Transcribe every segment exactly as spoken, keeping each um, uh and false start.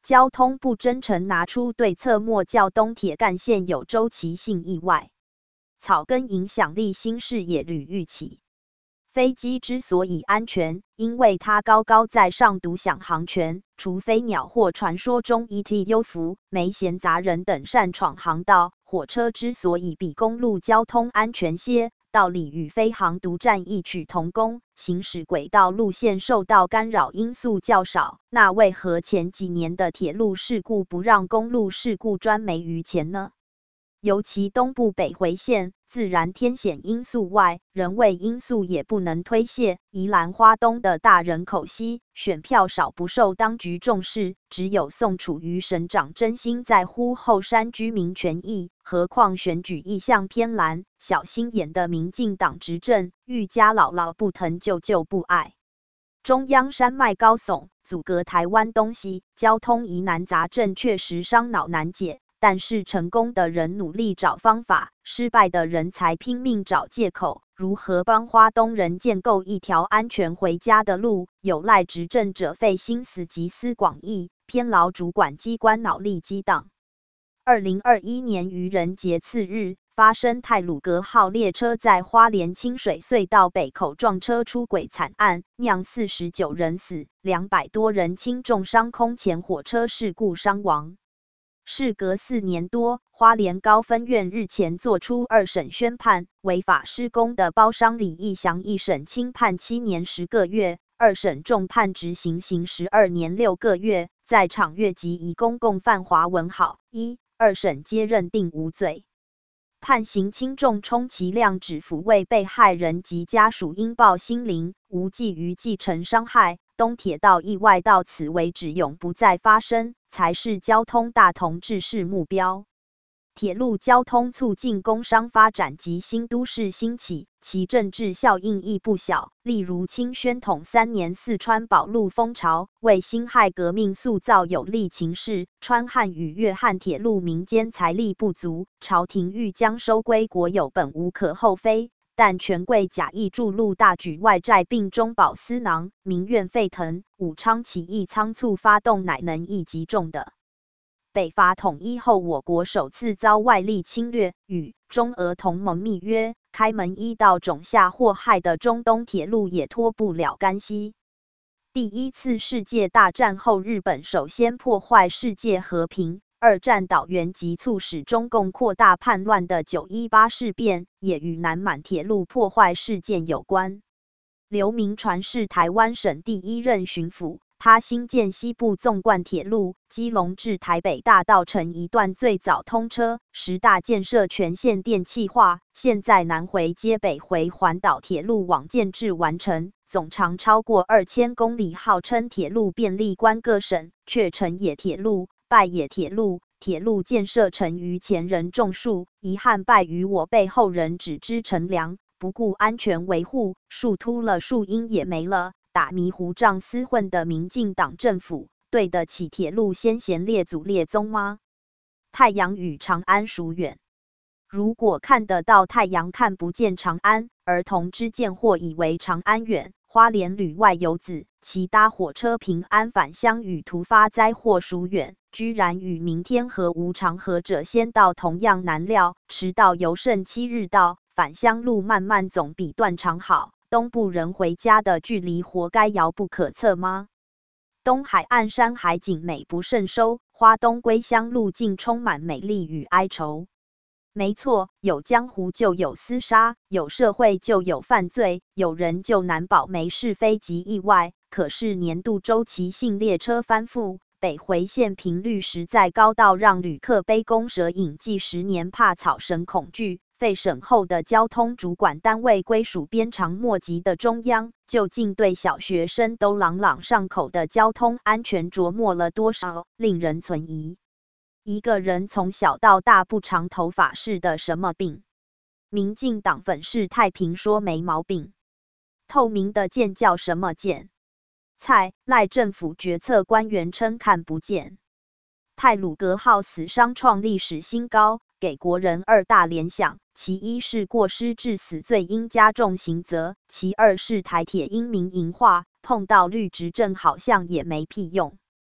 交通部真诚拿出对策，莫叫东铁干线有周期性意外。草根影响力新视野屡愈起。飞机之所以安全，因为它高高在上独享航权，除非鸟或传说中 E T 幽浮、没闲杂人等擅闯航道。火车之所以比公路交通安全些，道理与飞航独占异曲同工，行驶轨道路线受到干扰因素较少。那为何前几年的铁路事故不让公路事故专没于前呢？尤其东部北回线，自然天险因素外，人为因素也不能推卸。宜兰花东的大人口稀，选票少不受当局重视，只有宋楚瑜省长真心在乎后山居民权益。何况选举意向偏蓝，小心眼的民进党执政，愈加姥姥不疼舅舅不爱。中央山脉高耸，阻隔台湾东西，交通疑难杂症确实伤脑难解。但是成功的人努力找方法，失败的人才拼命找借口。如何帮花东人建构一条安全回家的路，有赖执政者费心思集思广益，偏劳主管机关脑力激荡。二零二一年愚人节次日，发生太鲁阁号列车在花莲清水隧道北口撞车出轨惨案，酿四十九人死，两百多人轻重伤，空前火车事故伤亡。事隔四年多，花莲高分院日前作出二审宣判，违法施工的包商李义祥一审轻判七年十个月，二审重判执行刑十二年六个月，在场越级移公共犯华文好一、二审皆认定无罪。判刑轻重充其量只抚慰被害人及家属应报心灵，无济于继承伤害。东铁道意外到此为止永不再发生，才是交通大同治世目标。铁路交通促进工商发展及新都市兴起，其政治效应亦不小。例如清宣统三年四川保路风潮，为辛亥革命塑造有利情势。川汉与粤汉铁路民间财力不足，朝廷欲将收归国有本无可厚非。但权贵假意筑路，大举外债并中饱私囊，民怨沸腾。武昌起义仓促发动，乃能一击中的。北伐统一后，我国首次遭外力侵略，与中俄同盟密约，开门一道种下祸害的中东铁路也脱不了干系。第一次世界大战后，日本首先破坏世界和平。二战导员及促使中共扩大叛乱的九一八事变，也与南满铁路破坏事件有关。刘铭传是台湾省第一任巡抚，他兴建西部纵贯铁路，基隆至台北大道城一段最早通车，十大建设全线电气化。现在南回接北回环岛铁路网建制完成，总长超过二千公里，号称铁路便利关各省，却成野铁路。败野铁路，铁路建设成于前人种树，遗憾败于我辈后人只知乘凉，不顾安全维护，树秃了树荫也没了，打迷糊仗厮混的民进党政府，对得起铁路先贤列祖列宗吗？太阳与长安孰远？如果看得到太阳，看不见长安，儿童之见或以为长安远。花莲旅外游子骑搭火车平安返乡，与突发灾祸孰远？居然与明天何无常何者先到同样难料，迟到犹胜七日到，返乡路漫漫总比断肠好。东部人回家的距离活该遥不可测吗？东海岸山海景美不胜收，花东归乡路径充满美丽与哀愁。没错，有江湖就有厮杀，有社会就有犯罪，有人就难保没是非及意外。可是年度周期性列车翻覆，北回线频率实在高到让旅客杯弓蛇影，继十年怕草绳恐惧。废省后的交通主管单位归属鞭长莫及的中央，究竟对小学生都朗朗上口的交通安全琢磨了多少，令人存疑。一个人从小到大不长头发是的什么病？民进党粉饰太平说没毛病。透明的剑叫什么剑？蔡赖政府决策官员称看不见。太鲁阁号死伤创历史新高，给国人二大联想：其一是过失致死罪应加重刑责，其二是台铁因民营化，碰到绿执政好像也没屁用。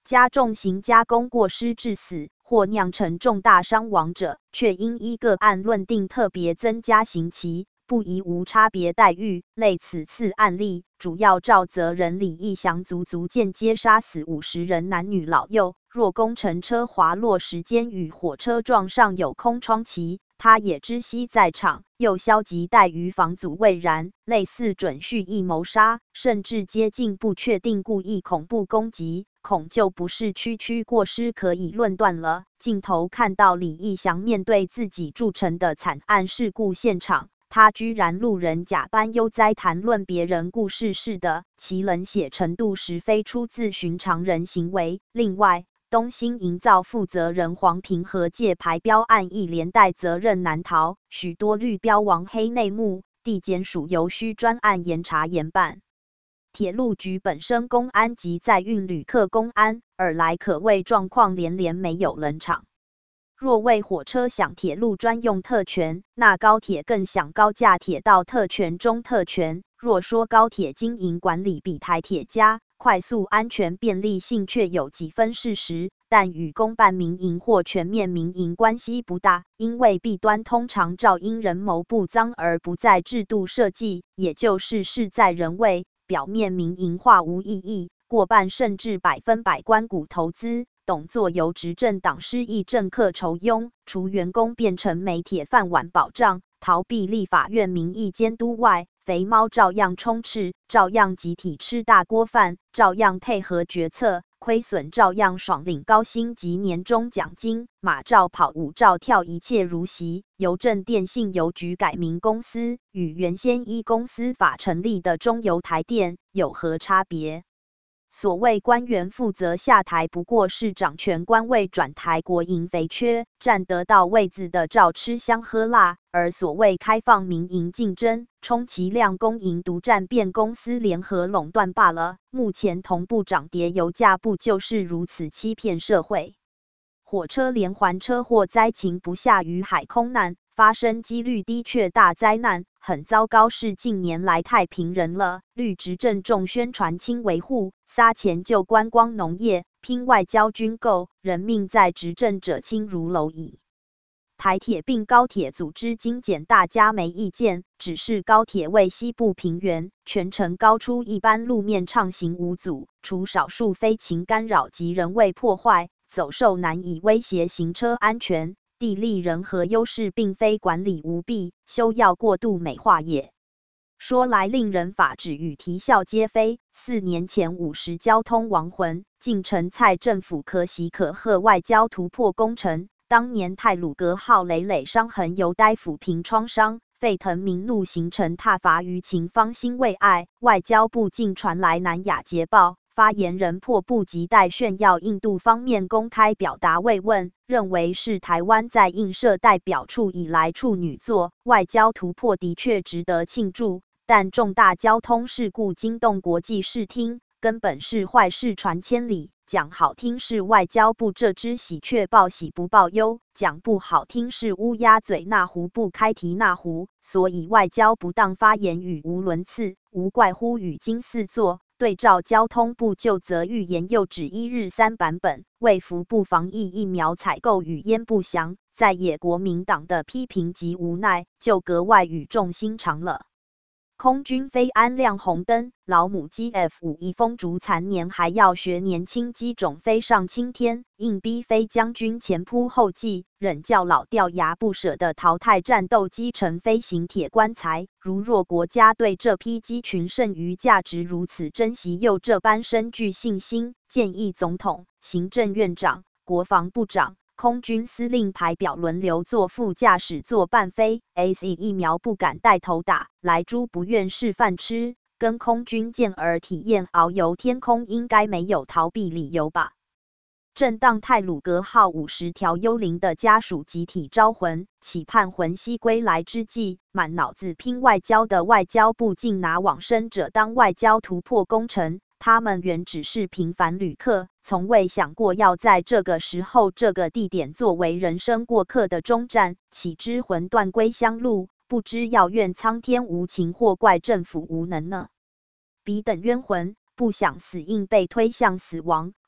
加重刑加工过失致死或酿成重大伤亡者，却应依个案论定特别增加刑期，不宜无差别待遇。类此次案例，主要肇责人李义祥足足间接杀死五十人男女老幼。若工程车滑落时间与火车撞上有空窗期，他也知悉在场，又消极待于防阻未然，类似准蓄意谋杀，甚至接近不确定故意恐怖攻击，恐就不是区区过失可以论断了。镜头看到李义祥面对自己铸成的惨案事故现场，他居然路人甲般悠哉谈论别人故事似的，其冷血程度实非出自寻常人行为。另外，东兴营造负责人黄平和借牌标案亦连带责任难逃，许多绿标王黑内幕，地检署尤需专案严查严办。铁路局本身公安及载运旅客公安，尔来可谓状况连连，没有冷场。若为火车享铁路专用特权，那高铁更享高架铁道特权中特权。若说高铁经营管理比台铁佳，快速、安全、便利性却有几分事实，但与公办民营或全面民营关系不大，因为弊端通常照因人谋不臧而不在制度设计，也就是事在人为，表面民营化无意义，过半甚至百分百官股投资，董座由执政党失意政客酬庸，除员工变成煤铁饭碗保障，逃避立法院民意监督外，肥猫照样充斥，照样集体吃大锅饭，照样配合决策，亏损照样爽领高薪及年终奖金，马照跑，舞照跳，一切如昔。邮政电信邮局改名公司，与原先依公司法成立的中邮台电有何差别？所谓官员负责下台，不过是掌权官位转台，国营肥缺，占得到位子的照吃香喝辣；而所谓开放民营竞争，充其量公营独占，变公司联合垄断罢了。目前同步涨跌油价，不就是如此欺骗社会？火车连环车祸灾情不下于海空难，发生几率低却大灾难，很糟糕是近年来太平人了。绿执政重宣传轻维护，撒钱救观光农业，拼外交军购，人命在执政者轻如蝼蚁。台铁并高铁组织精简，大家没意见，只是高铁为西部平原，全程高出一般路面畅行无阻，除少数非勤干扰及人为破坏，走兽难以威胁行车安全。地利人和优势并非管理无弊，休要过度美化也。说来令人发指与啼笑皆非。四年前五十交通亡魂，进城蔡政府可喜可贺外交突破工程。当年太鲁阁号累累伤痕犹待抚平创伤，沸腾民怒形成挞伐舆情方兴未艾。外交部竟传来南亚捷报。发言人迫不及待炫耀印度方面公开表达慰问，认为是台湾在印社代表处以来处女作，外交突破的确值得庆祝。但重大交通事故惊动国际视听，根本是坏事传千里。讲好听是外交部这只喜鹊报喜不报忧，讲不好听是乌鸦嘴那壶不开提那壶。所以外交不当发言语无伦次，无怪乎语惊四座。对照交通部就责预言又指一日三版本，卫福部防疫疫苗采购语焉不详，在野国民党的批评及无奈就格外语重心长了。空军飞安亮红灯，老母鸡 F 五 一风烛残年还要学年轻机种飞上青天，硬逼飞将军前仆后继，忍叫老掉牙不舍地淘汰战斗机成飞行铁棺材。如若国家对这批机群剩余价值如此珍惜，又这般深具信心，建议总统、行政院长、国防部长、空军司令排表轮流坐副驾驶座伴飞 ，A Z 疫苗不敢带头打，来猪不愿示范吃，跟空军健儿体验遨游天空，应该没有逃避理由吧？正当太鲁阁号五十条幽灵的家属集体招魂，期盼魂兮归来之际，满脑子拼外交的外交部竟拿往生者当外交突破工程。他们原只是平凡旅客，从未想过要在这个时候、这个地点作为人生过客的终站。岂知魂断归乡路，不知要怨苍天无情，或怪政府无能呢？彼等冤魂，不想死硬被推向死亡，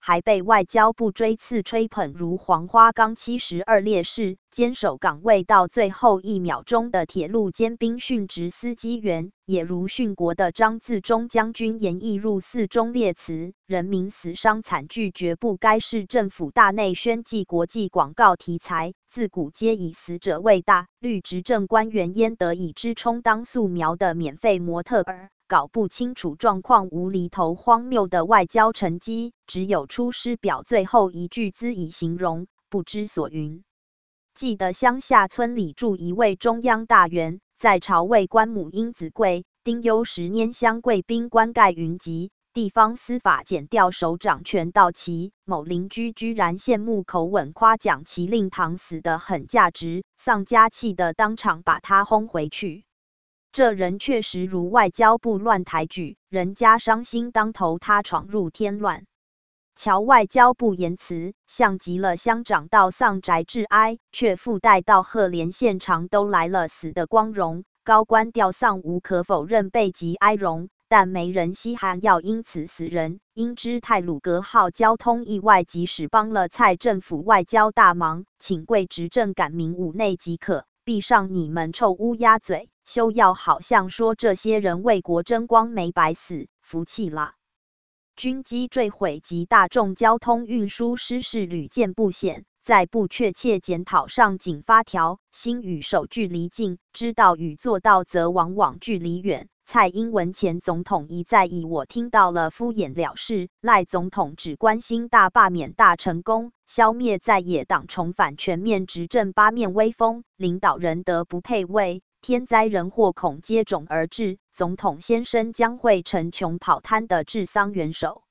还被外交部追赐吹捧如黄花岗七十二烈士，坚守岗位到最后一秒钟的铁路尖兵殉职司机员，也如殉国的张自忠将军演绎入寺中列词：人民死伤惨剧绝不该是政府大内宣际国际广告题材，自古皆以死者为大，绿执政官员焉得以之充当素描的免费模特儿？搞不清楚状况，无厘头荒谬的外交成绩，只有出师表最后一句资以形容，不知所云。记得乡下村里住一位中央大员，在朝为官母英子贵，丁忧时拈香贵宾官盖云集，地方司法检调首长全到齐，某邻居居然羡慕口吻夸奖其令堂死得很价值，丧家气的当场把他轰回去。这人确实如外交部乱抬举，人家伤心当头，他闯入添乱。瞧外交部言辞，像极了乡长到丧宅致哀，却附带到贺连现场都来了死的光荣。高官吊丧无可否认备极哀荣，但没人稀罕要因此死人。因知太鲁阁号交通意外，即使帮了蔡政府外交大忙，请贵执政赶明五内即可。闭上你们臭乌鸦嘴！休要好像说这些人为国争光没白死，服气啦！军机坠毁及大众交通运输失事屡见不鲜，在不确切检讨上仅发条，心与手距离近，知道与做到则往往距离远。蔡英文前总统一再以我听到了敷衍了事，赖总统只关心大罢免大成功，消灭在野党重返全面执政八面威风，领导人德不配位，天灾人祸恐接踵而至，总统先生将会成穷跑摊的治丧元首。